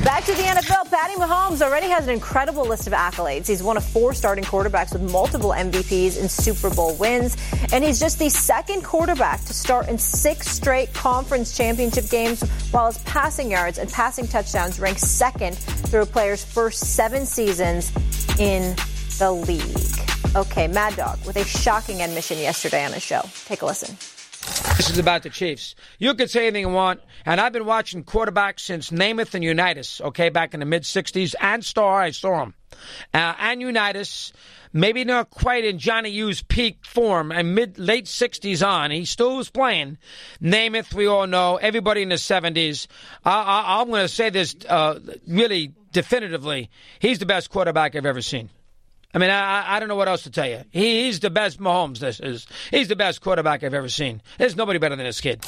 Back to the NFL, Patty Mahomes already has an incredible list of accolades. He's one of 4 starting quarterbacks with multiple MVPs and Super Bowl wins. And he's just the second quarterback to start in 6 straight conference championship games, while his passing yards and passing touchdowns rank second through a player's first 7 seasons in the league. Okay, Mad Dog with a shocking admission yesterday on his show. Take a listen. This is about the Chiefs. You could say anything you want, and I've been watching quarterbacks since Namath and Unitas, okay, back in the mid-'60s, and Starr, I saw him. And Unitas, maybe not quite in Johnny U's peak form, and late 60s on, he still was playing. Namath, we all know, everybody in the 70s. I'm going to say this really definitively. He's the best quarterback I've ever seen. I mean, I don't know what else to tell you. He's the best Mahomes, this is. He's the best quarterback I've ever seen. There's nobody better than this kid.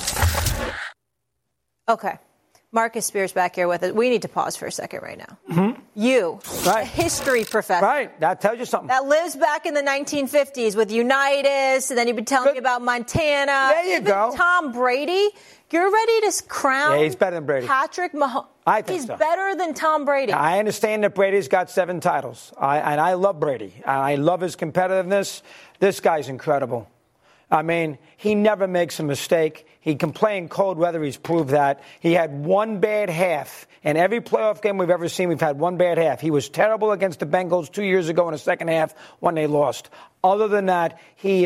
Okay. Marcus Spears back here with it. We need to pause for a second right now. Mm-hmm. You, right. A history professor. Right. That tells you something. That lives back in the 1950s with Unitas, and then you've been telling me about Montana. There you go. Tom Brady. You're ready to crown he's better than Brady. Patrick Mahomes. I think he's so. better than Tom Brady. I understand that Brady's got 7 titles, and I love Brady. I love his competitiveness. This guy's incredible. I mean, he never makes a mistake. He can play in cold weather. He's proved that. He had one bad half. In every playoff game we've ever seen, we've had one bad half. He was terrible against the Bengals 2 years ago in the second half when they lost. Other than that, he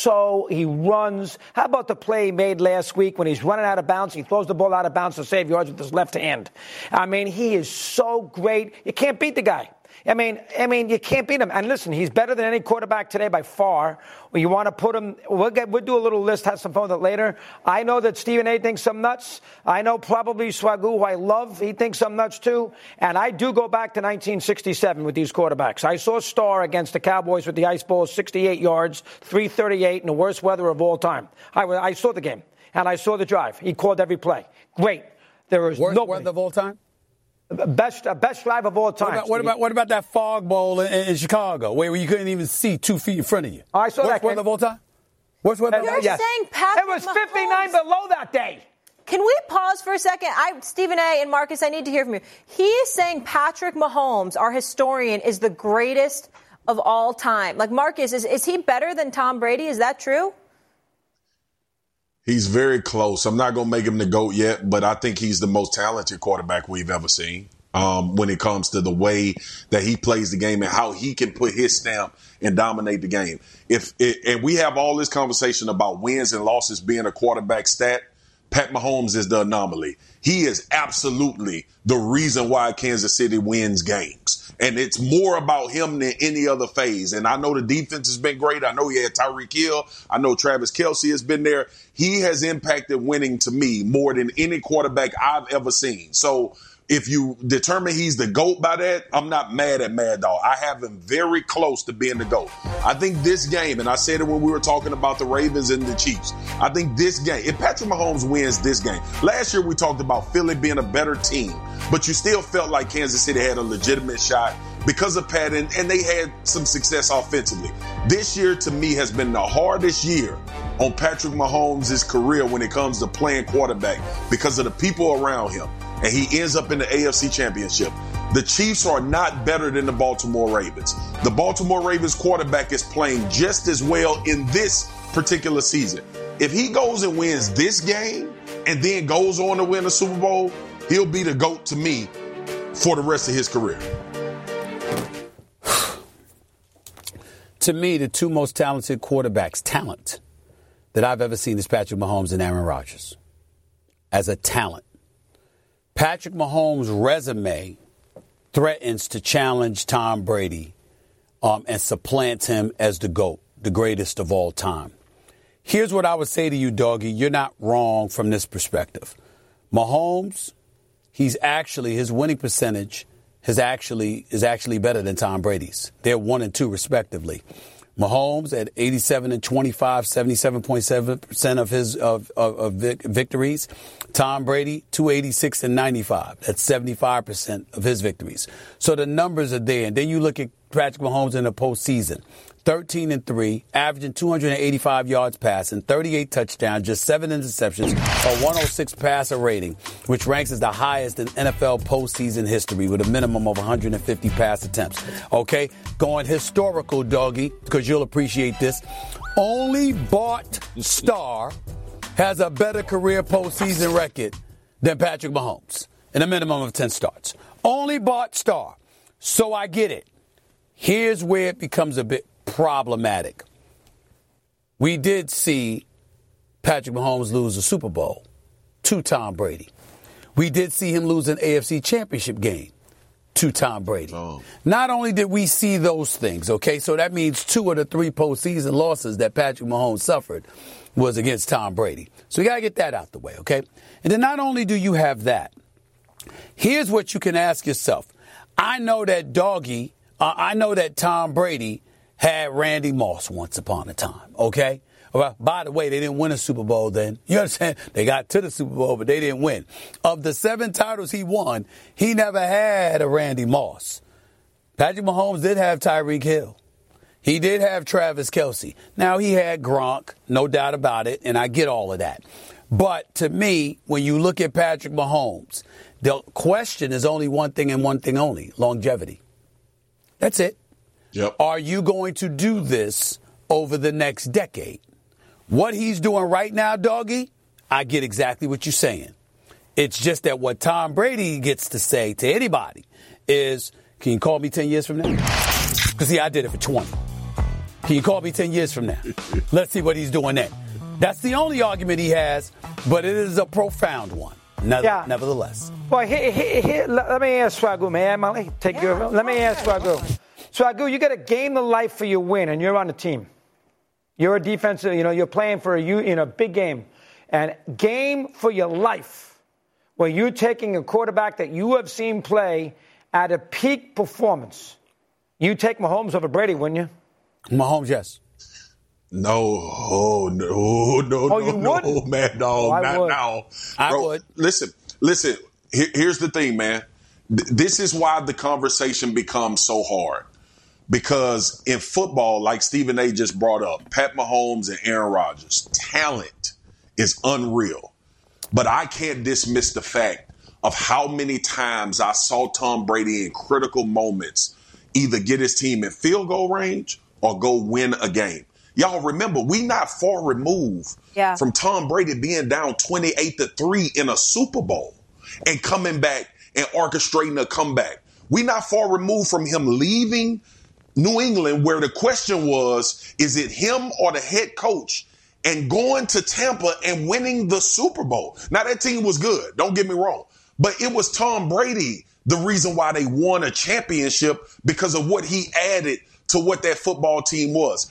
runs. How about the play he made last week when he's running out of bounds? He throws the ball out of bounds to save yards with his left hand. I mean, he is so great. You can't beat the guy. I mean, you can't beat him. And listen, he's better than any quarterback today by far. You want to put him, we'll do a little list, have some fun with it later. I know that Stephen A. thinks I'm nuts. I know probably Swagoo, who I love, he thinks I'm nuts too. And I do go back to 1967 with these quarterbacks. I saw Starr against the Cowboys with the Ice Bowl, 68 yards, 338 in the worst weather of all time. I saw the game, and I saw the drive. He called every play. Great. There was worst weather of all time? Best drive of all time. What about that fog bowl in Chicago where you couldn't even see 2 feet in front of you? I saw worst that weather of all time? Worst weather of all time? You're saying Patrick It was Mahomes. 59 below that day. Can we pause for a second? Stephen A. and Marcus, I need to hear from you. He is saying Patrick Mahomes, our historian, is the greatest of all time. Like, Marcus, is he better than Tom Brady? Is that true? He's very close. I'm not going to make him the GOAT yet, but I think he's the most talented quarterback we've ever seen when it comes to the way that he plays the game and how he can put his stamp and dominate the game. And we have all this conversation about wins and losses being a quarterback stat. Pat Mahomes is the anomaly. He is absolutely the reason why Kansas City wins games. And it's more about him than any other phase. And I know the defense has been great. I know he had Tyreek Hill. I know Travis Kelce has been there. He has impacted winning to me more than any quarterback I've ever seen. So if you determine he's the GOAT by that, I'm not mad at Mad Dog. I have him very close to being the GOAT. I think this game, and I said it when we were talking about the Ravens and the Chiefs, I think this game, if Patrick Mahomes wins this game, last year we talked about Philly being a better team, but you still felt like Kansas City had a legitimate shot because of Pat, and they had some success offensively. This year, to me, has been the hardest year on Patrick Mahomes' career when it comes to playing quarterback because of the people around him. And he ends up in the AFC Championship. The Chiefs are not better than the Baltimore Ravens. The Baltimore Ravens quarterback is playing just as well in this particular season. If he goes and wins this game and then goes on to win a Super Bowl, he'll be the GOAT to me for the rest of his career. To me, the 2 most talented quarterbacks, that I've ever seen is Patrick Mahomes and Aaron Rodgers. As a talent. Patrick Mahomes' resume threatens to challenge Tom Brady and supplant him as the GOAT, the greatest of all time. Here's what I would say to you, Doggy. You're not wrong from this perspective. Mahomes, his winning percentage is actually better than Tom Brady's. They're 1 and 2 respectively. Mahomes at 87 and 25, 77.7% of his victories. Tom Brady, 286 and 95. That's 75% of his victories. So the numbers are there. And then you look at Patrick Mahomes in the postseason. 13-3, averaging 285 yards passing, 38 touchdowns, just 7 interceptions, a 106 passer rating, which ranks as the highest in NFL postseason history with a minimum of 150 pass attempts. Okay, going historical, doggy, because you'll appreciate this. Only Bart Starr has a better career postseason record than Patrick Mahomes in a minimum of 10 starts. Only Bart Starr. So I get it. Here's where it becomes a bit problematic. We did see Patrick Mahomes lose a Super Bowl to Tom Brady. We did see him lose an AFC Championship game to Tom Brady. Oh. Not only did we see those things, okay, so that means 2 of the 3 postseason losses that Patrick Mahomes suffered was against Tom Brady. So we got to get that out the way, okay? And then not only do you have that, here's what you can ask yourself. I know that Tom Brady had Randy Moss once upon a time, okay? Well, by the way, they didn't win a Super Bowl then. You understand? They got to the Super Bowl, but they didn't win. Of the 7 titles he won, he never had a Randy Moss. Patrick Mahomes did have Tyreek Hill. He did have Travis Kelce. Now, he had Gronk, no doubt about it, and I get all of that. But to me, when you look at Patrick Mahomes, the question is only one thing and one thing only, longevity. That's it. Yep. Are you going to do this over the next decade? What he's doing right now, doggy, I get exactly what you're saying. It's just that what Tom Brady gets to say to anybody is, can you call me 10 years from now? Because, see, I did it for 20. Can you call me 10 years from now? Let's see what he's doing then. That's the only argument he has, but it is a profound one. Nevertheless. Well, let me ask Swagoo. May I, Molly? Let me ask Swagoo. Swagoo, you got a game of life for your win, and you're on the team. You're a defensive, you're playing for a big game. And game for your life, where you're taking a quarterback that you have seen play at a peak performance. You take Mahomes over Brady, wouldn't you? Mahomes, yes. No, man, dog, not now. I would. Listen. Here's the thing, man. This is why the conversation becomes so hard. Because in football, like Stephen A. just brought up, Pat Mahomes and Aaron Rodgers, talent is unreal. But I can't dismiss the fact of how many times I saw Tom Brady in critical moments either get his team in field goal range or go win a game. Y'all remember, we not far removed from Tom Brady being down 28-3 in a Super Bowl and coming back and orchestrating a comeback. We not far removed from him leaving New England, where the question was, is it him or the head coach, and going to Tampa and winning the Super Bowl. Now, that team was good. Don't get me wrong. But it was Tom Brady, the reason why they won a championship, because of what he added to what that football team was.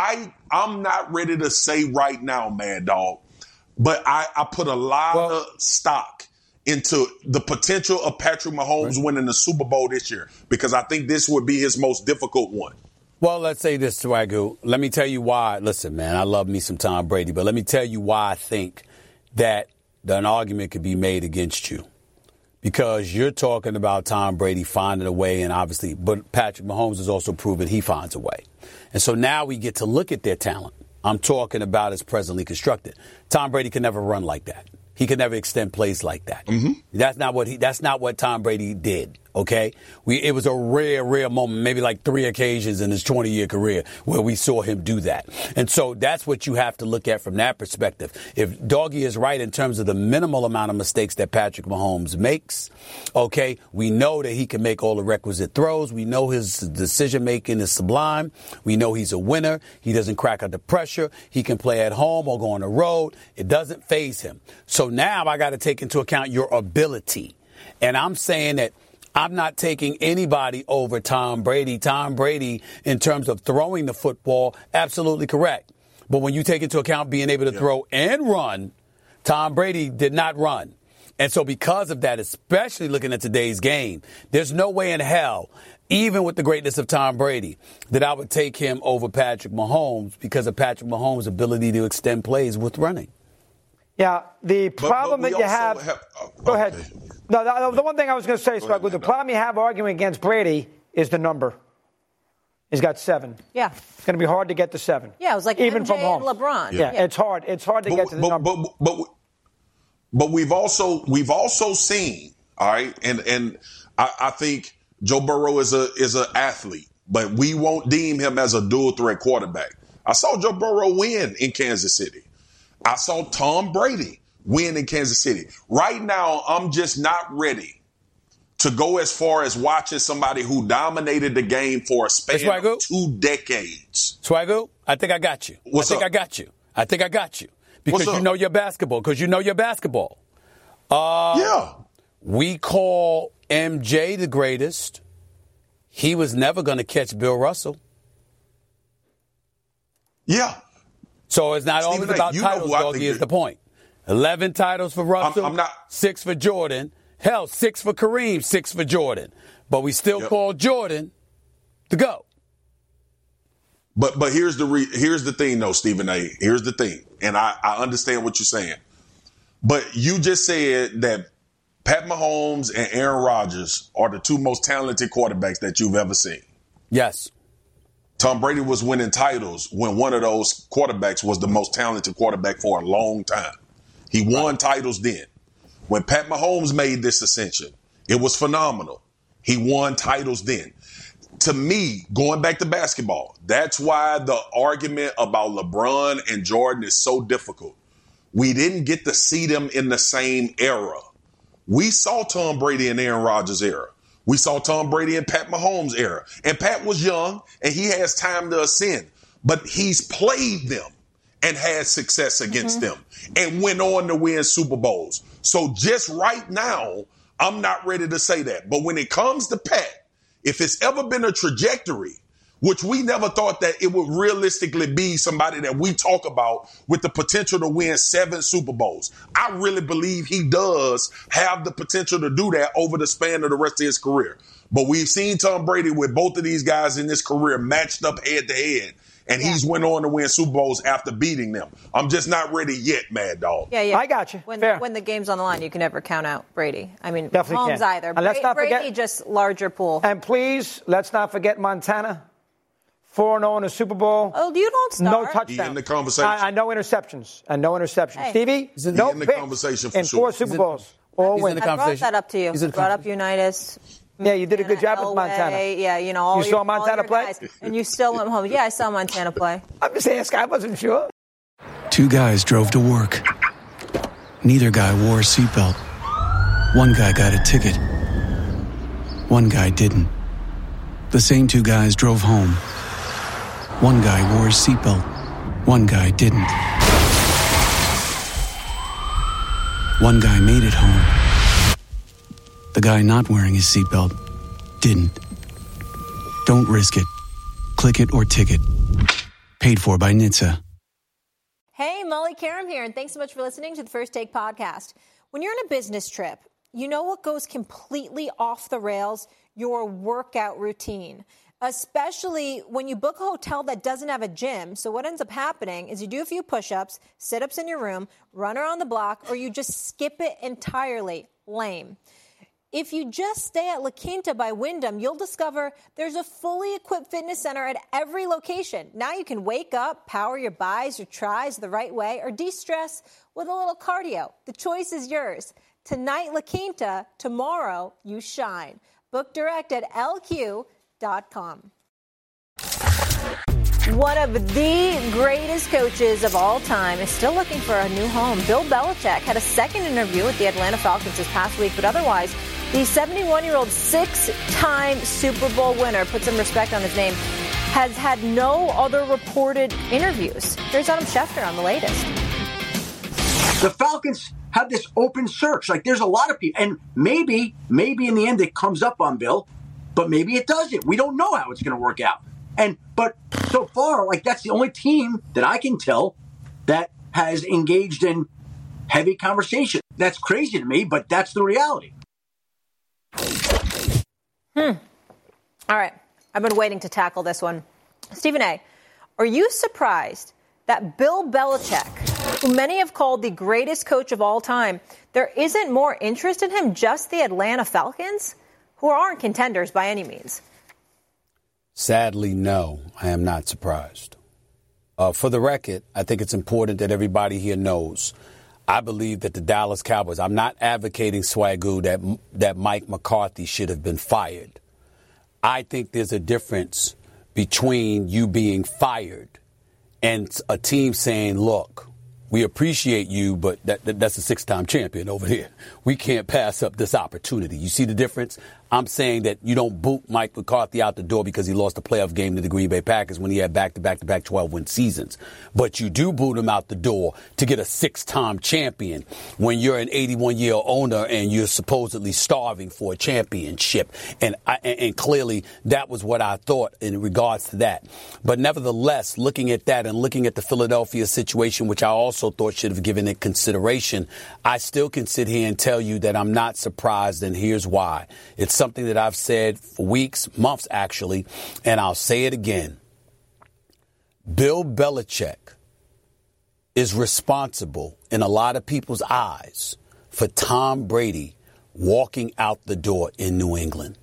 I'm not ready to say right now, Mad Dog, but I put a lot of stock into the potential of Patrick Mahomes winning the Super Bowl this year, because I think this would be his most difficult one. Well, let's say this, Swagoo. Let me tell you why. Listen, man, I love me some Tom Brady, but let me tell you why I think that an argument could be made against you. Because you're talking about Tom Brady finding a way, and obviously, but Patrick Mahomes has also proven he finds a way. And so now we get to look at their talent. I'm talking about as presently constructed. Tom Brady can never run like that. He could never extend plays like that. Mm-hmm. That's not what Tom Brady did. Okay, it was a rare moment, maybe like 3 occasions in his 20-year career where we saw him do that. And so that's what you have to look at from that perspective. If Doggy is right in terms of the minimal amount of mistakes that Patrick Mahomes makes, okay, we know that he can make all the requisite throws. We know his decision-making is sublime. We know he's a winner. He doesn't crack under pressure. He can play at home or go on the road. It doesn't faze him. So now I got to take into account your ability. And I'm saying that I'm not taking anybody over Tom Brady. Tom Brady, in terms of throwing the football, absolutely correct. But when you take into account being able to throw and run, Tom Brady did not run. And so because of that, especially looking at today's game, there's no way in hell, even with the greatness of Tom Brady, that I would take him over Patrick Mahomes because of Patrick Mahomes' ability to extend plays with running. Yeah, the problem that you have go ahead. No, the one thing I was going to say, Swagoo, the problem you have arguing against Brady is the number. He's got 7. Yeah. It's going to be hard to get to 7. Yeah, it was like even MJ from home. and LeBron. Yeah, it's hard. It's hard to get to the number. But we've also seen, all right, and I think Joe Burrow is an athlete, but we won't deem him as a dual threat quarterback. I saw Joe Burrow win in Kansas City. I saw Tom Brady win in Kansas City. Right now, I'm just not ready to go as far as watching somebody who dominated the game for a span of 2 decades. Swagoo, I think I got you. I think I got you. Because you know your basketball. Yeah. We call MJ the greatest. He was never going to catch Bill Russell. Yeah. So it's not always about titles, Doggy, is the point. 11 titles for Russell, 6 for Jordan. Hell, 6 for Kareem, 6 for Jordan. But we still call Jordan the GOAT. But here's the thing, though, Stephen A. Here's the thing. And I understand what you're saying. But you just said that Pat Mahomes and Aaron Rodgers are the 2 most talented quarterbacks that you've ever seen. Yes. Tom Brady was winning titles when one of those quarterbacks was the most talented quarterback for a long time. He won titles then. When Pat Mahomes made this ascension, it was phenomenal. He won titles then. To me, going back to basketball, that's why the argument about LeBron and Jordan is so difficult. We didn't get to see them in the same era. We saw Tom Brady and Aaron Rodgers' era. We saw Tom Brady and Pat Mahomes' era. And Pat was young, and he has time to ascend. But he's played them and had success against them and went on to win Super Bowls. So just right now, I'm not ready to say that. But when it comes to Pat, if it's ever been a trajectory, which we never thought that it would realistically be somebody that we talk about with the potential to win 7 Super Bowls. I really believe he does have the potential to do that over the span of the rest of his career. But we've seen Tom Brady with both of these guys in his career matched up head to head. And he's went on to win Super Bowls after beating them. I'm just not ready yet, Mad Dog. Yeah. I got you. When the game's on the line, you can never count out Brady. I mean, definitely Mahomes either. And let's not Brady forget, just larger pool. And please, let's not forget Montana. 4-0 in the Super Bowl. Oh, you don't start. No touchdowns. He in the conversation. And no interceptions. Hey. Stevie, He's in no the picks conversation for in sure. 4 Super Bowls. All wins. I brought that up to you. Brought up Unitas. Yeah, you did a good job with Montana. Yeah, you know, you saw Montana play? Guys, and you still went home. Yeah, I saw Montana play. I'm just asking. I wasn't sure. 2 guys drove to work. Neither guy wore a seatbelt. One guy got a ticket. One guy didn't. The same 2 guys drove home. One guy wore his seatbelt. One guy didn't. One guy made it home. The guy not wearing his seatbelt didn't. Don't risk it. Click it or ticket. Paid for by NHTSA. Hey, Molly Karam here, and thanks so much for listening to the First Take podcast. When you're on a business trip, you know what goes completely off the rails? Your workout routine. Especially when you book a hotel that doesn't have a gym. So what ends up happening is you do a few push-ups, sit-ups in your room, run around the block, or you just skip it entirely. Lame. If you just stay at La Quinta by Wyndham, you'll discover there's a fully equipped fitness center at every location. Now you can wake up, power your bis or tris the right way, or de-stress with a little cardio. The choice is yours. Tonight, La Quinta. Tomorrow, you shine. Book direct at LQ.com. One of the greatest coaches of all time is still looking for a new home. Bill Belichick had a second interview with the Atlanta Falcons this past week, but otherwise, the 71-year-old 6-time Super Bowl winner, put some respect on his name, has had no other reported interviews. Here's Adam Schefter on the latest. The Falcons have this open search. Like, there's a lot of people. And maybe in the end it comes up on Bill, but maybe it doesn't. We don't know how it's going to work out. But so far, like, that's the only team that I can tell that has engaged in heavy conversation. That's crazy to me, but that's the reality. All right. I've been waiting to tackle this one. Stephen A., are you surprised that Bill Belichick, who many have called the greatest coach of all time, there isn't more interest in him, just the Atlanta Falcons, who aren't contenders by any means? Sadly, no, I am not surprised. For the record, I think it's important that everybody here knows I believe that the Dallas Cowboys, I'm not advocating, Swagoo, that Mike McCarthy should have been fired. I think there's a difference between you being fired and a team saying, look, we appreciate you, but that's a 6-time champion over here. We can't pass up this opportunity. You see the difference? I'm saying that you don't boot Mike McCarthy out the door because he lost a playoff game to the Green Bay Packers when he had back-to-back 12-win seasons. But you do boot him out the door to get a 6-time champion when you're an 81-year owner and you're supposedly starving for a championship. And clearly that was what I thought in regards to that. But nevertheless, looking at that and looking at the Philadelphia situation, which I also thought should have given it consideration, I still can sit here and tell you that I'm not surprised, and here's why. It's something that I've said for weeks, months actually, and I'll say it again. Bill Belichick is responsible in a lot of people's eyes for Tom Brady walking out the door in New England.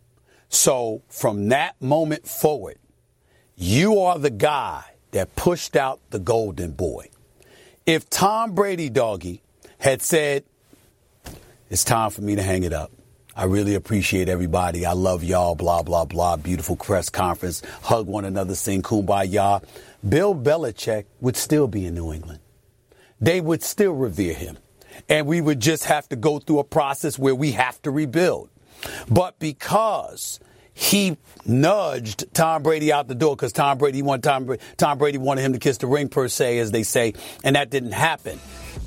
So from that moment forward, you are the guy that pushed out the golden boy. If Tom Brady, doggy, had said, it's time for me to hang it up. I really appreciate everybody. I love y'all, blah, blah, blah. Beautiful press conference. Hug one another, sing Kumbaya. Bill Belichick would still be in New England. They would still revere him. And we would just have to go through a process where we have to rebuild. But because he nudged Tom Brady out the door, because Tom Brady wanted him to kiss the ring, per se, as they say, and that didn't happen.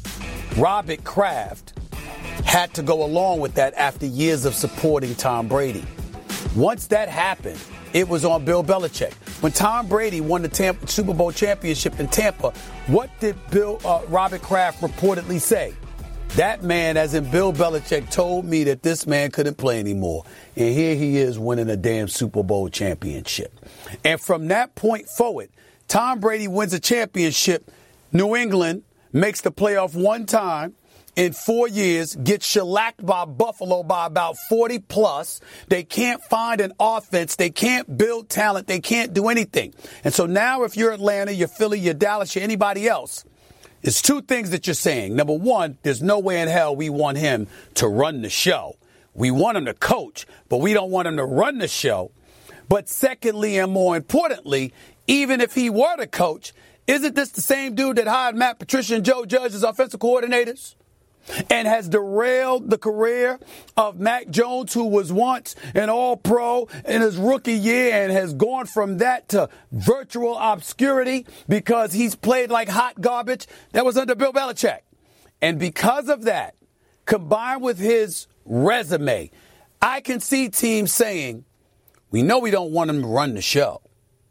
Robert Kraft had to go along with that after years of supporting Tom Brady. Once that happened, it was on Bill Belichick. When Tom Brady won the Super Bowl championship in Tampa, what did Robert Kraft reportedly say? That man, as in Bill Belichick, told me that this man couldn't play anymore. And here he is winning a damn Super Bowl championship. And from that point forward, Tom Brady wins a championship. New England makes the playoff one time in 4 years, gets shellacked by Buffalo by about 40 plus. They can't find an offense. They can't build talent. They can't do anything. And so now if you're Atlanta, you're Philly, you're Dallas, you're anybody else, it's two things that you're saying. Number one, there's no way in hell we want him to run the show. We want him to coach, but we don't want him to run the show. But secondly, and more importantly, even if he were to coach, isn't this the same dude that hired Matt Patricia and Joe Judge as offensive coordinators and has derailed the career of Mac Jones, who was once an All-Pro in his rookie year and has gone from that to virtual obscurity because he's played like hot garbage? That was under Bill Belichick. And because of that, combined with his resume, I can see teams saying, we know we don't want him to run the show,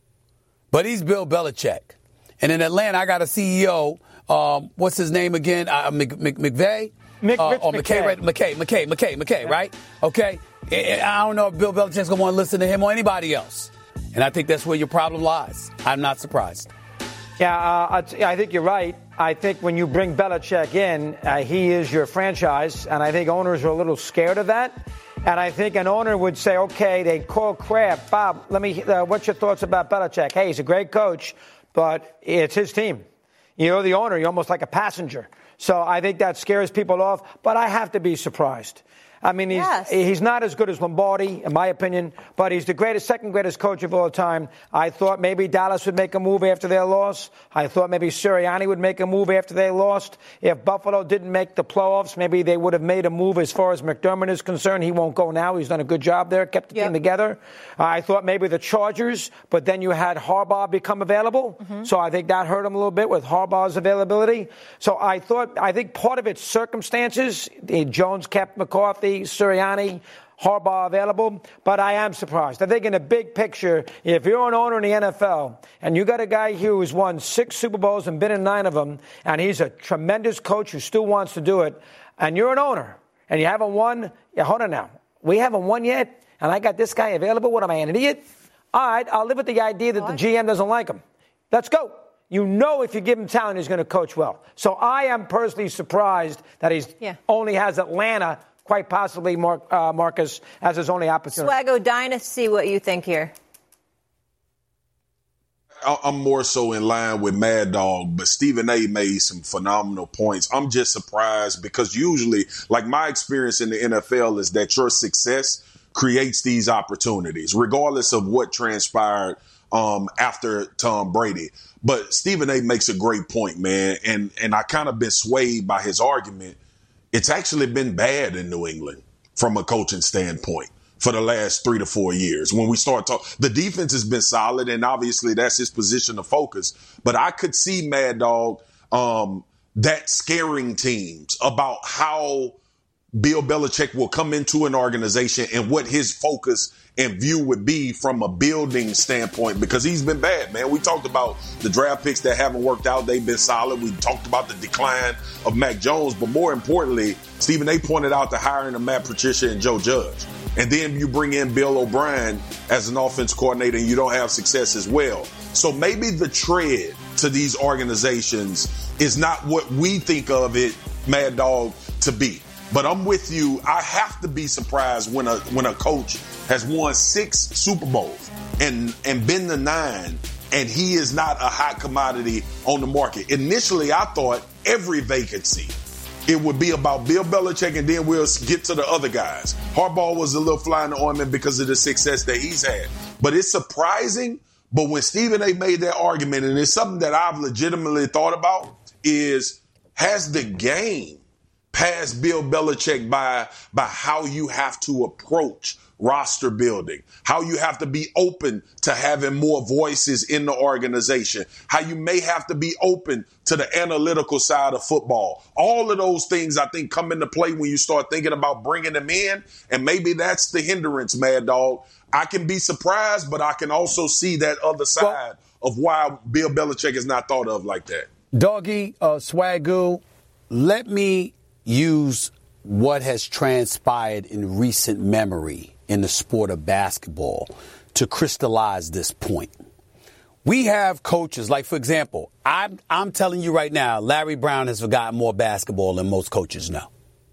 but he's Bill Belichick. And in Atlanta, I got a CEO, what's his name again? McVay? McKay, right? Okay. I don't know if Bill Belichick's going to want to listen to him or anybody else. And I think that's where your problem lies. I'm not surprised. Yeah, I think you're right. I think when you bring Belichick in, he is your franchise, and I think owners are a little scared of that. And I think an owner would say, okay, they'd call Kraft, Bob, what's your thoughts about Belichick? Hey, he's a great coach, but it's his team. You're the owner. You're almost like a passenger. So I think that scares people off. But I have to be surprised. I mean, he's not as good as Lombardi, in my opinion, but he's the second greatest coach of all time. I thought maybe Dallas would make a move after their loss. I thought maybe Sirianni would make a move after they lost. If Buffalo didn't make the playoffs, maybe they would have made a move as far as McDermott is concerned. He won't go now. He's done a good job there, kept the team together. I thought maybe the Chargers, but then you had Harbaugh become available. Mm-hmm. So I think that hurt him a little bit with Harbaugh's availability. So I think part of it's circumstances. Jones kept McCarthy, Sirianni, Harbaugh available, but I am surprised. I think in the big picture, if you're an owner in the NFL and you got a guy here who's won 6 Super Bowls and been in 9 of them, and he's a tremendous coach who still wants to do it, and you're an owner and you haven't won, hold on now, we haven't won yet, and I got this guy available, what am I, an idiot? All right, I'll live with the idea that the GM doesn't like him. Let's go. You know if you give him talent, he's going to coach well. So I am personally surprised that he only has Atlanta, quite possibly Marcus, as his only opportunity. Swago, dying to see what you think here. I'm more so in line with Mad Dog, but Stephen A made some phenomenal points. I'm just surprised because usually, like my experience in the NFL is that your success creates these opportunities, regardless of what transpired after Tom Brady. But Stephen A makes a great point, man, and I kind of been swayed by his argument. It's actually been bad in New England from a coaching standpoint for the last 3 to 4 years. When we start talking, the defense has been solid, and obviously that's his position of focus. But I could see, Mad Dog, that scaring teams about how Bill Belichick will come into an organization and what his focus and view would be from a building standpoint, because he's been bad, man. We talked about the draft picks that haven't worked out. They've been solid. We talked about the decline of Mac Jones, but more importantly, Stephen A pointed out the hiring of Matt Patricia and Joe Judge. And then you bring in Bill O'Brien as an offense coordinator and you don't have success as well. So maybe the tread to these organizations is not what we think of it, Mad Dog, to be. But I'm with you. I have to be surprised when a coach has won 6 Super Bowls and been to 9, and he is not a hot commodity on the market. Initially, I thought every vacancy, it would be about Bill Belichick, and then we'll get to the other guys. Harbaugh was a little fly in the ointment because of the success that he's had. But it's surprising. But when Stephen A made that argument, and it's something that I've legitimately thought about, is has the game passed Bill Belichick by how you have to approach roster building, how you have to be open to having more voices in the organization, how you may have to be open to the analytical side of football. All of those things, I think, come into play when you start thinking about bringing them in, and maybe that's the hindrance, Mad Dog. I can be surprised, but I can also see that other side of why Bill Belichick is not thought of like that. Doggy, Swagoo, let me use what has transpired in recent memory in the sport of basketball to crystallize this point. We have coaches, like, for example, I'm telling you right now, Larry Brown has forgotten more basketball than most coaches know.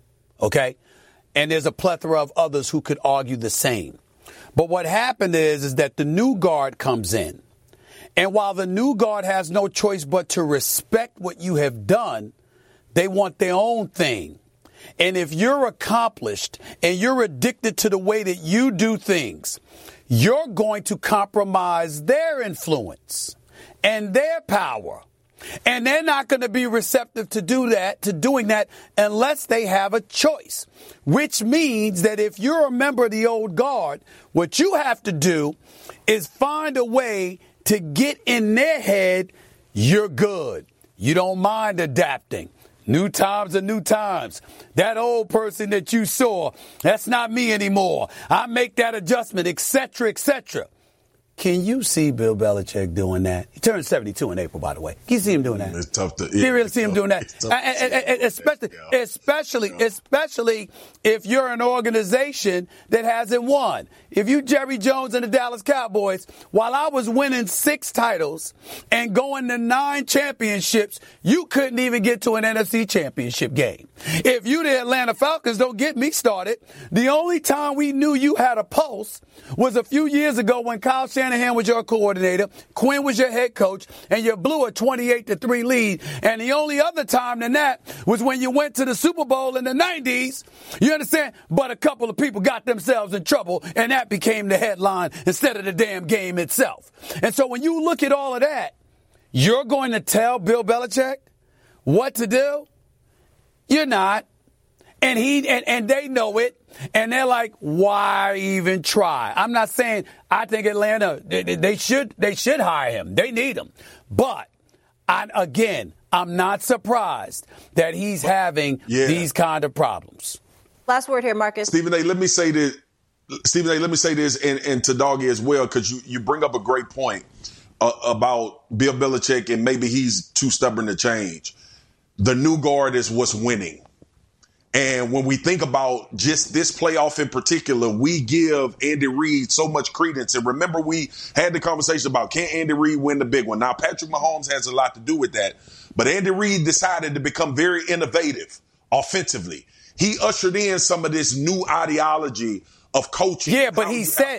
Okay? And there's a plethora of others who could argue the same. But what happened is that the new guard comes in. And while the new guard has no choice but to respect what you have done, they want their own thing. And if you're accomplished and you're addicted to the way that you do things, you're going to compromise their influence and their power. And they're not going to be receptive to doing that unless they have a choice, which means that if you're a member of the old guard, what you have to do is find a way to get in their head, you're good. You don't mind adapting. New times are new times. That old person that you saw, that's not me anymore. I make that adjustment, et cetera, et cetera. Can you see Bill Belichick doing that? He turned 72 in April, by the way. Can you see him doing that? It's tough to. Can you really see him doing that? Especially if you're an organization that hasn't won. If you Jerry Jones and the Dallas Cowboys, while I was winning 6 titles and going to 9 championships, you couldn't even get to an NFC championship game. If you the Atlanta Falcons, don't get me started. The only time we knew you had a pulse was a few years ago when Kyle Shanahan was your coordinator, Quinn was your head coach, and you blew a 28-3 lead. And the only other time than that was when you went to the Super Bowl in the 90s. You understand? But a couple of people got themselves in trouble, and that became the headline instead of the damn game itself. And so when you look at all of that, you're going to tell Bill Belichick what to do? You're not. And they know it. And they're like, why even try? I'm not saying I think Atlanta, they should hire him. They need him. But, I'm not surprised that he's having these kind of problems. Last word here, Marcus. Stephen A., let me say this. And to Doggy as well, because you bring up a great point about Bill Belichick, and maybe he's too stubborn to change. The new guard is what's winning. And when we think about just this playoff in particular, we give Andy Reid so much credence. And remember, we had the conversation about, can Andy Reid win the big one? Now, Patrick Mahomes has a lot to do with that. But Andy Reid decided to become very innovative offensively. He ushered in some of this new ideology of coaching. Yeah, but he said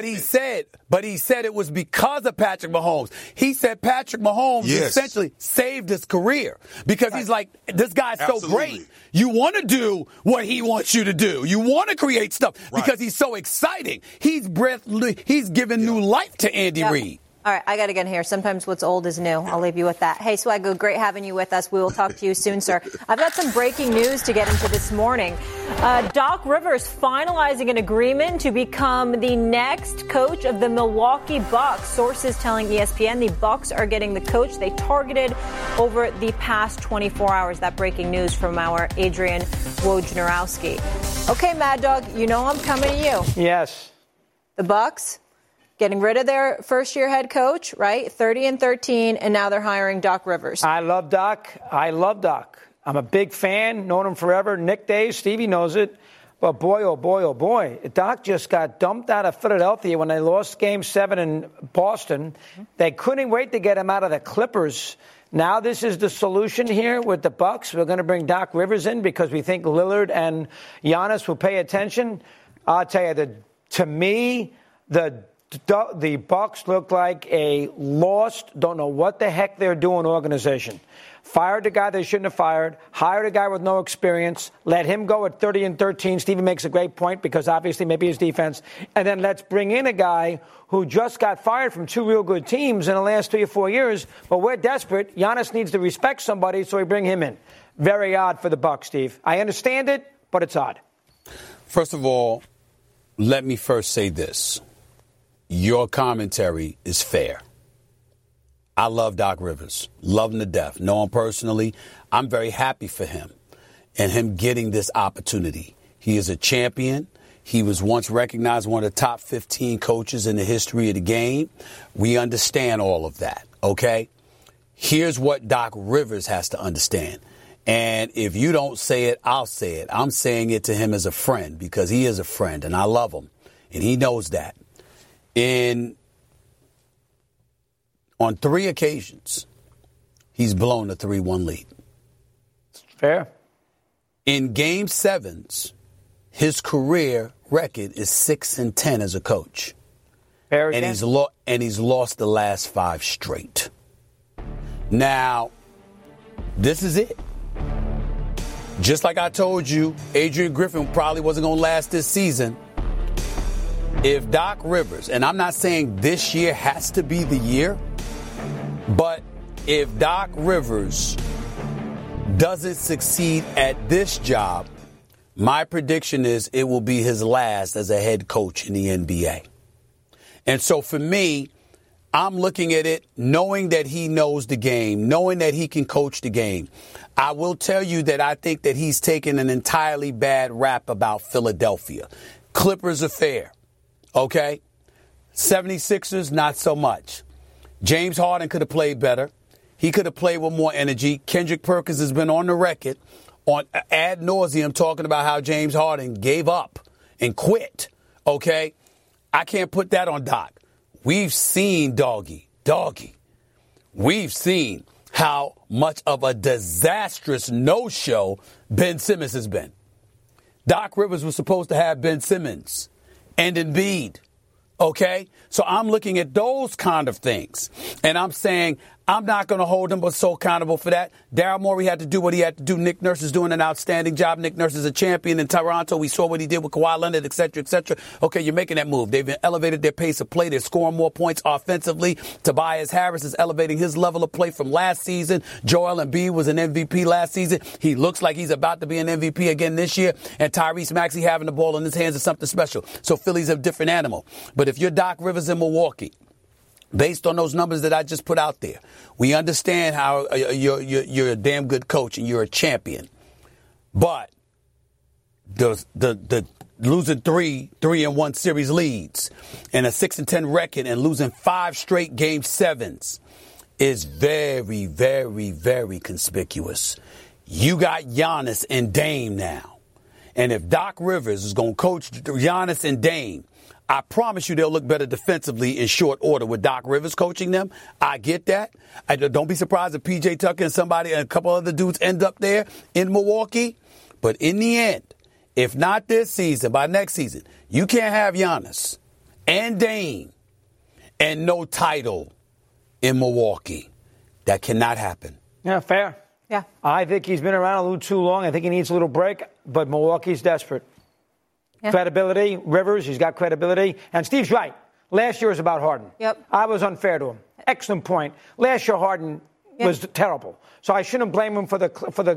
it was because of Patrick Mahomes. He said Patrick Mahomes essentially saved his career because he's like, this guy's so great. You want to do what he wants you to do. You want to create stuff because he's so exciting. He's given new life to Andy Reid. All right, I got to get in here. Sometimes what's old is new. I'll leave you with that. Hey, Swaggo, great having you with us. We will talk to you soon, sir. I've got some breaking news to get into this morning. Doc Rivers finalizing an agreement to become the next coach of the Milwaukee Bucks. Sources telling ESPN the Bucks are getting the coach they targeted over the past 24 hours. That breaking news from our Adrian Wojnarowski. Okay, Mad Dog, you know I'm coming to you. Yes. The Bucks getting rid of their first-year head coach, right? 30-13, and now they're hiring Doc Rivers. I love Doc. I'm a big fan, known him forever. Nick Days, Stevie knows it. But boy, oh boy, oh boy, Doc just got dumped out of Philadelphia when they lost Game 7 in Boston. They couldn't wait to get him out of the Clippers. Now this is the solution here with the Bucks. We're going to bring Doc Rivers in because we think Lillard and Giannis will pay attention. I'll tell you, to me, the Bucks look like a lost, don't know what the heck they're doing organization. Fired the guy they shouldn't have fired, hired a guy with no experience, let him go at 30-13. Stephen makes a great point because obviously maybe his defense. And then let's bring in a guy who just got fired from 2 real good teams in the last 3 or 4 years. But we're desperate. Giannis needs to respect somebody, so we bring him in. Very odd for the Bucks, Steve. I understand it, but it's odd. First of all, let me first say this. Your commentary is fair. I love Doc Rivers. Love him to death. Know him personally. I'm very happy for him and him getting this opportunity. He is a champion. He was once recognized one of the top 15 coaches in the history of the game. We understand all of that, okay? Here's what Doc Rivers has to understand. And if you don't say it, I'll say it. I'm saying it to him as a friend because he is a friend and I love him. And he knows that. On 3 occasions, he's blown a 3-1 lead. Fair. In Game 7s, his career record is 6-10 as a coach. Fair and he's lost the last 5 straight. Now, this is it. Just like I told you, Adrian Griffin probably wasn't going to last this season. If Doc Rivers, and I'm not saying this year has to be the year, but if Doc Rivers doesn't succeed at this job, my prediction is it will be his last as a head coach in the NBA. And so for me, I'm looking at it knowing that he knows the game, knowing that he can coach the game. I will tell you that I think that he's taken an entirely bad rap about Philadelphia. Clippers are fair. Okay? 76ers, not so much. James Harden could have played better. He could have played with more energy. Kendrick Perkins has been on the record on ad nauseum talking about how James Harden gave up and quit. Okay? I can't put that on Doc. We've seen Doggy. We've seen how much of a disastrous no-show Ben Simmons has been. Doc Rivers was supposed to have Ben Simmons and Embiid, okay? So I'm looking at those kind of things, and I'm saying I'm not going to hold him but so accountable for that. Daryl Morey had to do what he had to do. Nick Nurse is doing an outstanding job. Nick Nurse is a champion in Toronto. We saw what he did with Kawhi Leonard, et cetera, et cetera. Okay, you're making that move. They've elevated their pace of play. They're scoring more points offensively. Tobias Harris is elevating his level of play from last season. Joel Embiid was an MVP last season. He looks like he's about to be an MVP again this year. And Tyrese Maxey having the ball in his hands is something special. So Philly's a different animal. But if you're Doc Rivers in Milwaukee, based on those numbers that I just put out there, we understand how you're a damn good coach and you're a champion. But the losing 3-1 series leads and a 6-10 record and losing 5 straight Game 7s is very, very, very conspicuous. You got Giannis and Dame now. And if Doc Rivers is going to coach Giannis and Dame, I promise you they'll look better defensively in short order with Doc Rivers coaching them. I get that. Don't be surprised if P.J. Tucker and somebody and a couple other dudes end up there in Milwaukee. But in the end, if not this season, by next season, You can't have Giannis and Dame and no title in Milwaukee. That cannot happen. Yeah, fair. Yeah. I think he's been around a little too long. I think he needs a little break, but Milwaukee's desperate. Yeah. Credibility, Rivers, he's got credibility. And Steve's right. Last year was about Harden. Yep. I was unfair to him. Excellent point. Last year, Harden was terrible. So I shouldn't blame him for the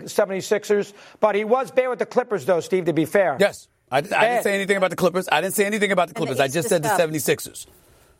76ers. But he was bad with the Clippers, though, Steve, to be fair. Yes. I didn't say anything about the Clippers. I just said the 76ers.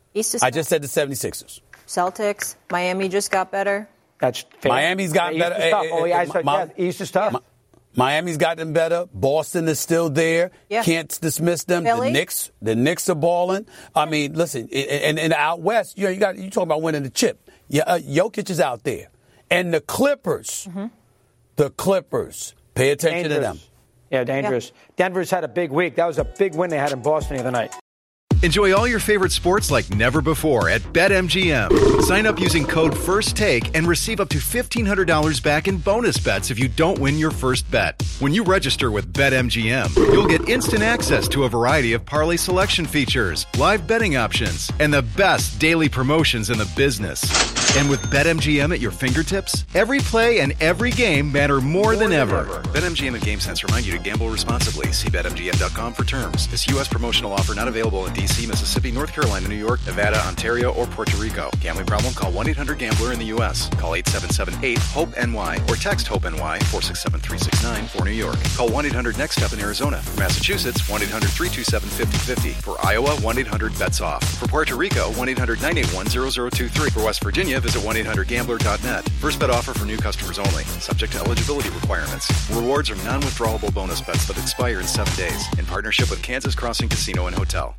I just said the 76ers. Celtics, Miami just got better. That's fair. Miami's gotten better. East is tough. Miami's gotten better. Boston is still there. Yeah. Can't dismiss them. Philly? The Knicks are balling. I mean, listen, and out west, you talking about winning the chip. Yeah, Jokic is out there, and the Clippers. Mm-hmm. The Clippers. Pay attention to them. Yeah, dangerous. Yeah. Denver's had a big week. That was a big win they had in Boston the other night. Enjoy all your favorite sports like never before at BetMGM. Sign up using code FIRSTTAKE and receive up to $1,500 back in bonus bets if you don't win your first bet. When you register with BetMGM, you'll get instant access to a variety of parlay selection features, live betting options, and the best daily promotions in the business. And with BetMGM at your fingertips, every play and every game matter more than ever. BetMGM and GameSense remind you to gamble responsibly. See BetMGM.com for terms. This U.S. promotional offer not available in D.C., Mississippi, North Carolina, New York, Nevada, Ontario, or Puerto Rico. Gambling problem? Call 1-800-GAMBLER in the U.S. Call 877-8-HOPE-NY or text HOPE-NY 467-369 for New York. Call 1-800-NEXT-STEP in Arizona. For Massachusetts, 1-800-327-5050. For Iowa, 1-800-BETS-OFF. For Puerto Rico, 1-800-981-0023. For West Virginia, visit 1-800-GAMBLER.net. First bet offer for new customers only. Subject to eligibility requirements. Rewards are non-withdrawable bonus bets that expire in 7 days. In partnership with Kansas Crossing Casino and Hotel.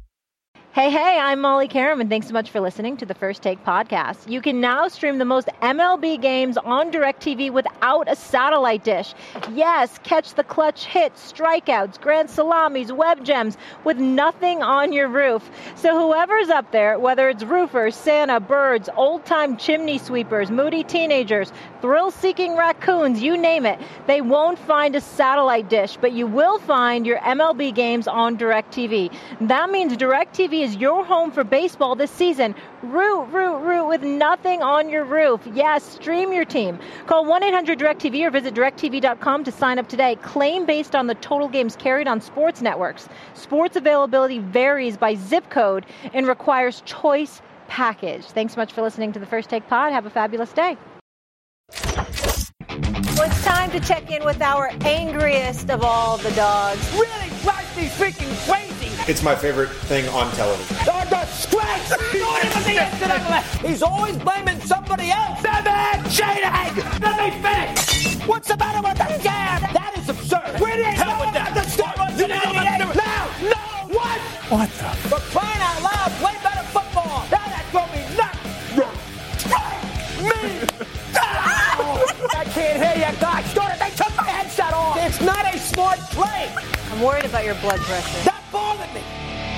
Hey, I'm Molly Karam, and thanks so much for listening to the First Take podcast. You can now stream the most MLB games on DirecTV without a satellite dish. Yes, catch the clutch hits, strikeouts, grand salamis, web gems with nothing on your roof. So whoever's up there, whether it's roofers, Santa, birds, old-time chimney sweepers, moody teenagers, thrill-seeking raccoons, you name it, they won't find a satellite dish, but you will find your MLB games on DirecTV. That means DirecTV is your home for baseball this season. Root with nothing on your roof. Yes, stream your team. Call 1-800-DirecTV or visit DirecTV.com to sign up today. Claim based on the total games carried on sports networks. Sports availability varies by zip code and requires choice package. Thanks so much for listening to the First Take Pod. Have a fabulous day. Well, it's time to check in with our angriest of all the dogs. Really drives me freaking crazy. It's my favorite thing on television. He's always blaming somebody else. Cheating! Let me finish! What's the matter with that guy? That is absurd. We didn't know about the steroids. No! What? What the? For crying out loud, play better football. Now that drove me nuts. I can't hear you, guys. They took my headset off. It's not a smart play. I'm worried about your blood pressure. That bothered me.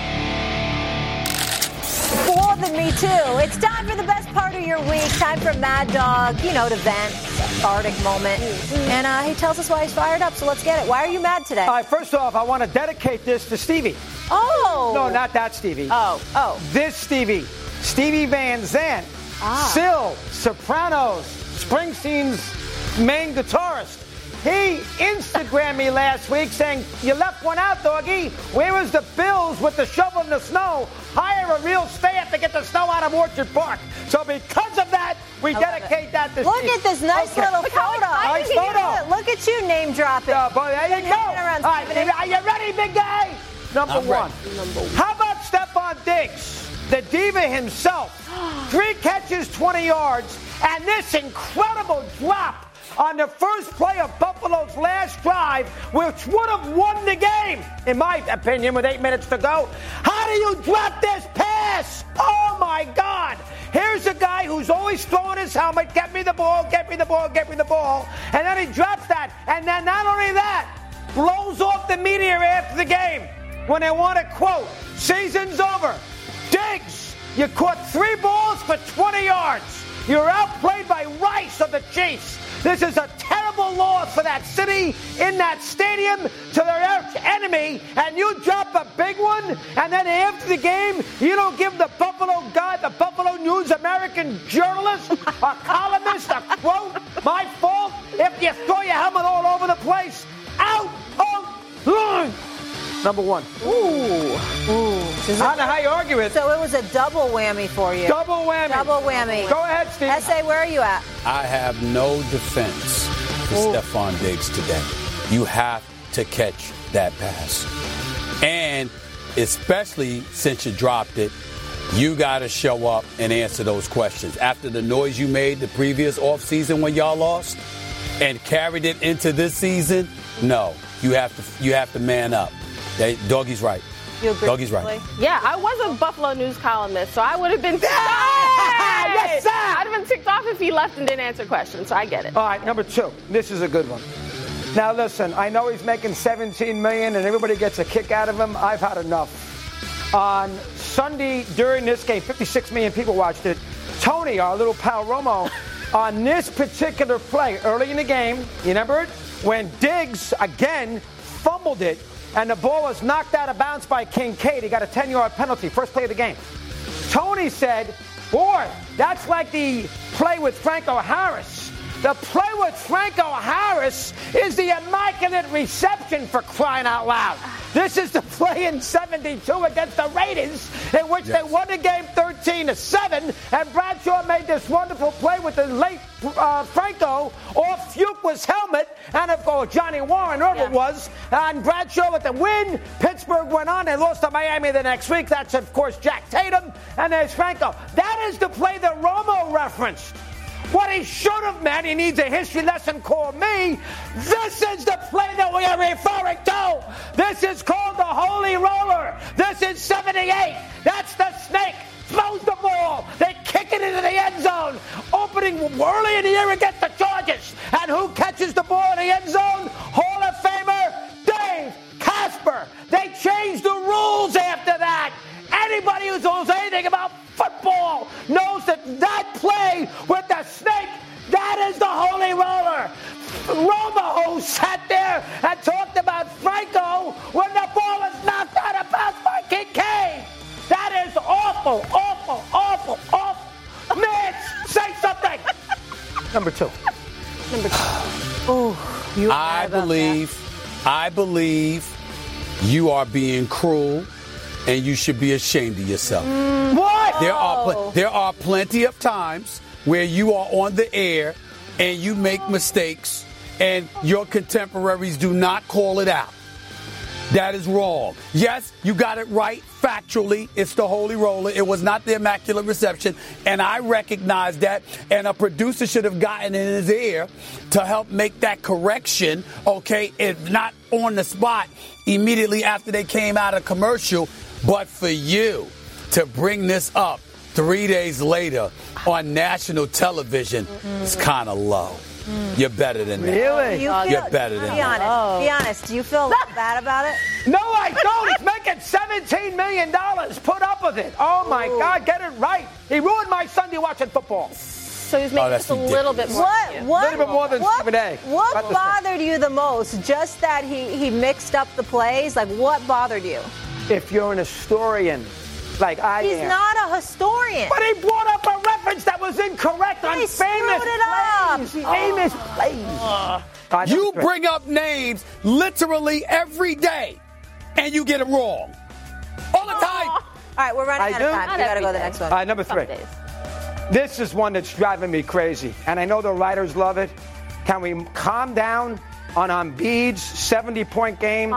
Bothered me too. It's time for the best part of your week. Time for Mad Dog, to vent. Cathartic moment. And he tells us why he's fired up, so let's get it. Why are you mad today? All right, first off, I want to dedicate this to Stevie. Oh. No, not that Stevie. Oh. This Stevie. Stevie Van Zandt. Syl, Sopranos, Springsteen's main guitarist. He Instagrammed me last week saying, you left one out, doggy. Where was the Bills with the shovel in the snow? Hire a real staff to get the snow out of Orchard Park. So because of that, we dedicate that to Look Steve. at this nice little photo. Nice photo. Look at you name dropping. There you go. All right, are you ready, big guy? Number one. How about Stephon Diggs, the diva himself? 3 catches, 20 yards, and this incredible drop on the first play of Buffalo's last drive, which would have won the game, in my opinion, with 8 minutes to go. How do you drop this pass? Oh, my God. Here's a guy who's always throwing his helmet, get me the ball, get me the ball, get me the ball. And then he drops that. And then not only that, blows off the media after the game when they want to quote, season's over. Diggs, you caught 3 balls for 20 yards. You're outplayed by Rice of the Chiefs. This is a terrible double loss for that city in that stadium to their arch enemy, and you drop a big one, and then after the game, you don't give the Buffalo guy, the Buffalo News American journalist, a columnist, a quote, my fault, if you throw your helmet all over the place, out of line. Number one. Ooh. I don't know how you argue it. So it was a double whammy for you. Double whammy. Double whammy. Go ahead, Steve. S.A., where are you at? I have no defense for Stephon Diggs today. You have to catch that pass. And especially since you dropped it, you got to show up and answer those questions. After the noise you made the previous offseason when y'all lost and carried it into this season, no, you have to man up. Doggie's right. You agree? Doggie's right. Yeah, I was a Buffalo News columnist, so I would have been ticked off. Yes, sir. I'd have been ticked off if he left and didn't answer questions, so I get it. All right, number two. This is a good one. Now, listen, I know he's making $17 million and everybody gets a kick out of him. I've had enough. On Sunday during this game, 56 million people watched it. Tony, our little pal Romo, on this particular play early in the game, you remember it? When Diggs, again, fumbled it, and the ball was knocked out of bounds by Kincaid. He got a 10-yard penalty, first play of the game. Tony said, boy, that's like the play with Franco Harris. The play with Franco Harris is the immaculate reception, for crying out loud. This is the play in 72 against the Raiders in which they won the game 13-7, and Bradshaw made this wonderful play with the late Franco off Fuqua's helmet, and of course Johnny Warren, whoever it was, and Bradshaw with the win. Pittsburgh went on. They lost to Miami the next week. That's, of course, Jack Tatum, and there's Franco. That is the play that Romo referenced. What he should have meant, he needs a history lesson, call me. This is the play that we are referring to. This is called the Holy Roller. This is 78. That's the snake. Throws the ball. They kick it into the end zone. Opening early in the year against the Chargers. And who catches the ball in the end zone? Hall of Famer Dave Casper. They changed the rules after that. Anybody who knows anything about football knows that play with the snake, that is the Holy Roller. Romo sat there and talked about Franco when the ball was knocked out of bounds by Kincaid. That is awful, awful, awful, awful. Mitch, say something. Number two. Ooh, I believe you are being cruel, and you should be ashamed of yourself. What? There are plenty of times where you are on the air and you make mistakes and your contemporaries do not call it out. That is wrong. Yes, you got it right factually. It's the Holy Roller. It was not the immaculate reception, and I recognize that, and a producer should have gotten in his ear to help make that correction, okay, if not on the spot immediately after they came out of commercial. But for you to bring this up 3 days later on national television is kind of low. You're better than that. Really? You're better than that. Be honest. Do you feel bad about it? No, I don't. He's making $17 million. Put up with it. Oh, my God. Get it right. He ruined my Sunday watching football. So he's making just a little bit more. A little bit more than Stephen A. What bothered you the most? Just that he mixed up the plays? Like, what bothered you? If you're an historian, like I am. He's not a historian. But he brought up a reference that was incorrect on famous plays. You bring up names literally every day, and you get them wrong. All the time. All right, we're running out of time. We got to go to the next one. All right, number three. This is one that's driving me crazy, and I know the writers love it. Can we calm down on Embiid's 70-point game?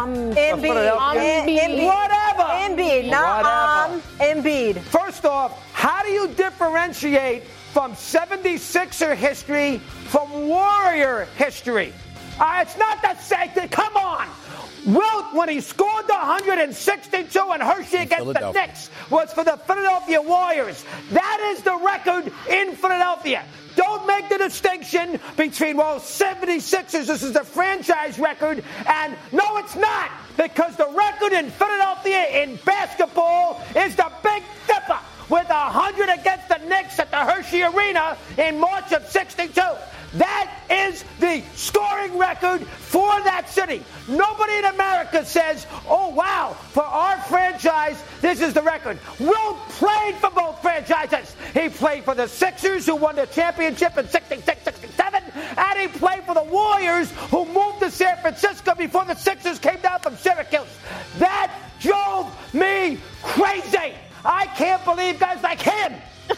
Embiid. Whatever. Embiid, not Embiid. First off, how do you differentiate from 76er history from Warrior history? It's not the same. Come on. Wilt, when he scored the 162 and Hershey against the Knicks, was for the Philadelphia Warriors. That is the record in Philadelphia. Don't make the distinction between, 76ers, this is the franchise record, and no, it's not, because the record in Philadelphia in basketball is the Big Dipper with 100 against the Knicks at the Hershey Arena in March of 62. That is the scoring record for that city. Nobody in America says, oh, wow, for our franchise, this is the record. Wilt played for both franchises. He played for the Sixers, who won the championship in 66-67, and he played for the Warriors, who moved to San Francisco before the Sixers came down from Syracuse. That drove me crazy. I can't believe guys like him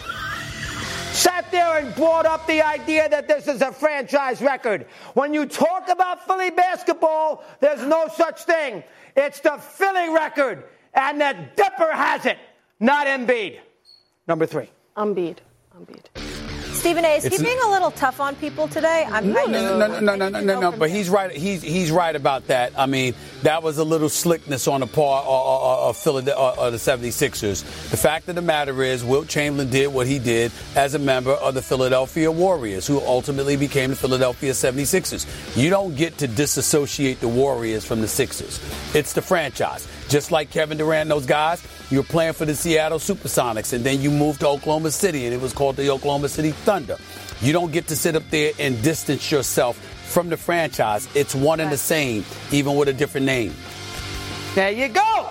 sat there and brought up the idea that this is a franchise record. When you talk about Philly basketball, there's no such thing. It's the Philly record, and the Dipper has it, not Embiid. Number 3. Embiid. Stephen A., is he being a little tough on people today? No. But he's right. He's right about that. I mean, that was a little slickness on the part of the 76ers. The fact of the matter is, Wilt Chamberlain did what he did as a member of the Philadelphia Warriors, who ultimately became the Philadelphia 76ers. You don't get to disassociate the Warriors from the Sixers. It's the franchise. Just like Kevin Durant and those guys, you were playing for the Seattle Supersonics, and then you moved to Oklahoma City, and it was called the Oklahoma City Thunder. You don't get to sit up there and distance yourself from the franchise. It's one and the same, even with a different name. There you go.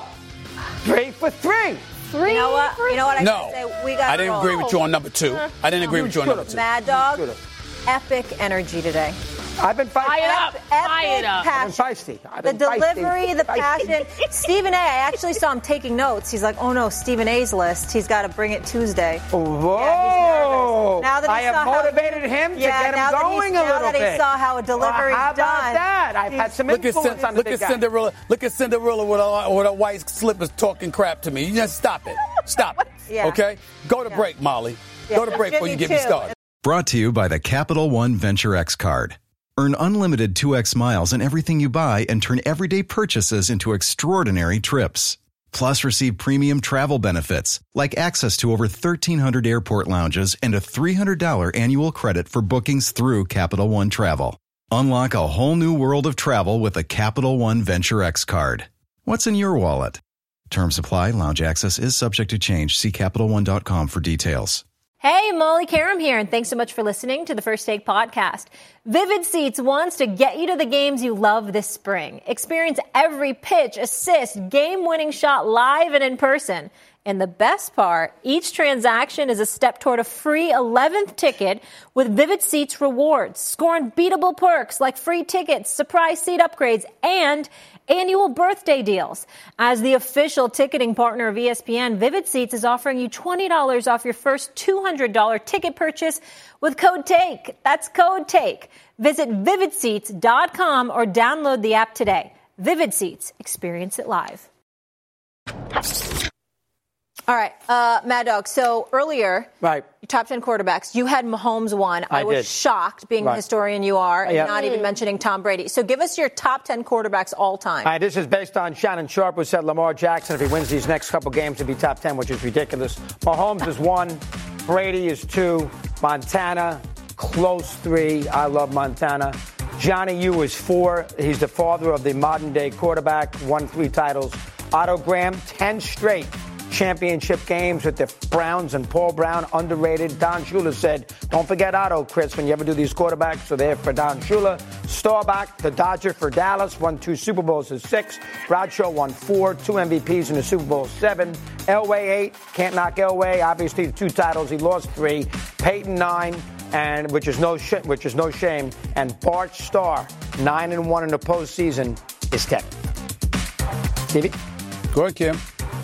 3 for 3. You know what? I gotta say? We got I didn't agree with you on number 2. I didn't agree with you on number 2. Mad Dog, epic energy today. I've been fighting. Fire it up. I've been feisty. The delivery, the passion. Stephen A., I actually saw him taking notes. He's like, oh no, Stephen A.'s list. He's got to bring it Tuesday. Whoa. Yeah, now that I have motivated him to get him going a little bit. Now that he saw how a delivery is done. How about that? I've had some influence on the big guy. Look at Cinderella with a white slippers talking crap to me. You just stop it. Stop it. Yeah. Okay? Go to break, Molly. Go to break before you get me started. Brought to you by the Capital One Venture X card. Earn unlimited 2x miles on everything you buy and turn everyday purchases into extraordinary trips. Plus, receive premium travel benefits like access to over 1,300 airport lounges and a $300 annual credit for bookings through Capital One Travel. Unlock a whole new world of travel with a Capital One Venture X card. What's in your wallet? Terms apply. Lounge access is subject to change. See CapitalOne.com for details. Hey, Molly Karam here, and thanks so much for listening to the First Take podcast. Vivid Seats wants to get you to the games you love this spring. Experience every pitch, assist, game-winning shot live and in person. And the best part, each transaction is a step toward a free 11th ticket with Vivid Seats rewards. Score unbeatable perks like free tickets, surprise seat upgrades, and annual birthday deals. As the official ticketing partner of ESPN, Vivid Seats is offering you $20 off your first $200 ticket purchase with code TAKE. That's code TAKE. Visit vividseats.com or download the app today. Vivid Seats. Experience it live. All right, Mad Dog. So earlier, your top 10 quarterbacks, you had Mahomes one. I was shocked, being the historian you are, and not even mentioning Tom Brady. So give us your top 10 quarterbacks all time. All right, this is based on Shannon Sharp, who said Lamar Jackson, if he wins these next couple games, he'll be top 10, which is ridiculous. Mahomes is 1, Brady is 2, Montana, close 3. I love Montana. Johnny U is 4. He's the father of the modern-day quarterback, won 3 titles. Otto Graham, 10 straight championship games with the Browns and Paul Brown, underrated. Don Shula said, don't forget Otto, Chris, when you ever do these quarterbacks. So there for Don Shula. Staubach, the Dodger for Dallas, won 2 Super Bowls is 6. Bradshaw won 4, 2 MVPs in the Super Bowl 7. Elway 8, can't knock Elway. Obviously 2 titles, he lost 3. Peyton 9, and which is no shame. And Bart Starr, 9-1 in the postseason, is 10. Stevie? Go ahead, Kim.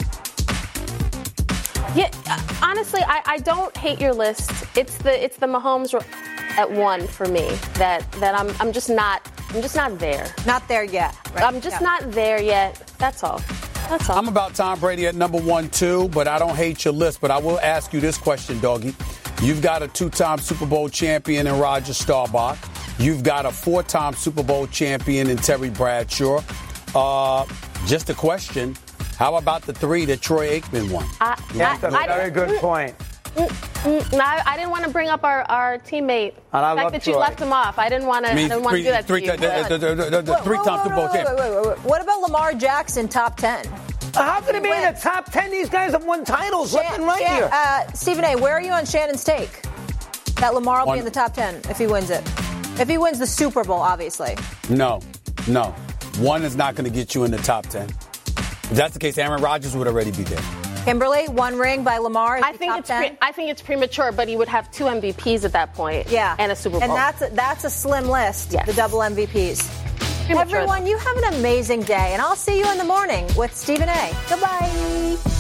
Yeah, honestly, I don't hate your list. It's the Mahomes at 1 for me that I'm just not there. Not there yet. Right? I'm just not there yet. That's all. I'm about Tom Brady at number 1 too, but I don't hate your list. But I will ask you this question, Doggy. You've got a 2-time Super Bowl champion in Roger Staubach. You've got a 4-time Super Bowl champion in Terry Bradshaw. Just a question. How about the 3 that Troy Aikman won? That's a very good point. I didn't want to bring up our teammate. The fact that you left him off. I didn't want to do that to you. The 3-time Super Bowl champion. Wait. What about Lamar Jackson, top 10? How could he be in the top 10? These guys have won titles left and right here. Stephen A., where are you on Shannon's take? That Lamar will be in the top 10 if he wins it. If he wins the Super Bowl, obviously. No. One is not going to get you in the top 10. If that's the case, Aaron Rodgers would already be there. Kimberly, one ring by Lamar. I think it's premature, but he would have 2 MVPs at that point. Yeah. And a Super Bowl. And that's a slim list, yes. the double MVPs. Premature, Everyone, you have an amazing day, and I'll see you in the morning with Stephen A. Goodbye.